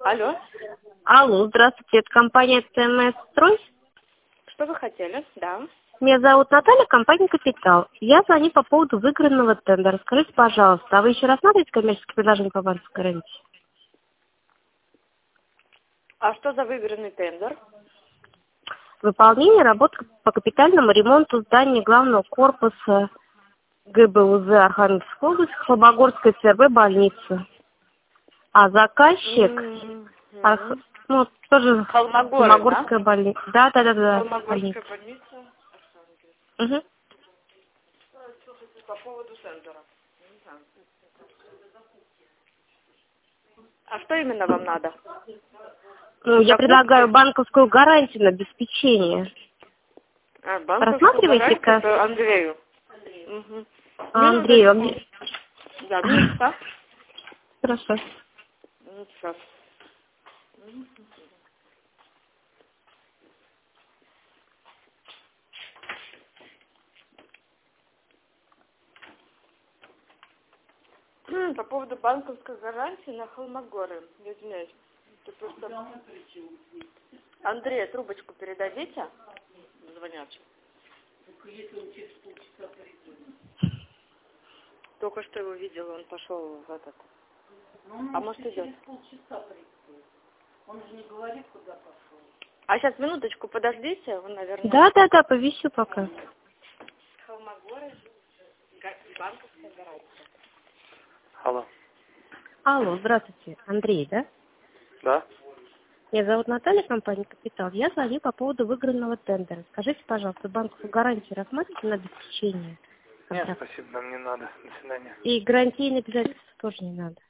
Алло, Алло, здравствуйте, это компания ТМС Строй. что вы хотели? Да. Меня зовут Наталья, компания Капитал. Я звоню по поводу выигранного тендера. Скажите, пожалуйста, а вы еще рассматриваете коммерческие предложения по банковской гарантии? А что за выигранный тендер? Выполнение работ по капитальному ремонту здания главного корпуса ГБУЗ Архангельской области, Холмогорская ЦРБ больница. А заказчик, тоже Холмогоры, Холмогорская больница. Да. Холмогорская больница. Угу. По поводу тендера. А что именно вам надо? Ну, я предлагаю банковскую гарантию на обеспечение. Банковскую Рассматриваете гарантию Андрею. Угу. Андрею. Да, минутка. Хорошо. Сейчас. По поводу банковской гарантии на Холмогоры. Я извиняюсь. Это просто... Андрей, трубочку передадите? Звонят. Только что его видела, он пошел в этот. А может идет? Он же не говорит, куда пошел. А сейчас минуточку подождите, он, наверное... Да, повисю пока. Холмогоры, банковская гарантия. Алло, здравствуйте. Андрей, да? Да? Меня зовут Наталья, компания Капитал. Я звоню по поводу выигранного тендера. Скажите, пожалуйста, банковскую гарантию рассматриваете на обеспечение? Нет, спасибо, нам не надо. До свидания. И гарантийные обязательства тоже не надо.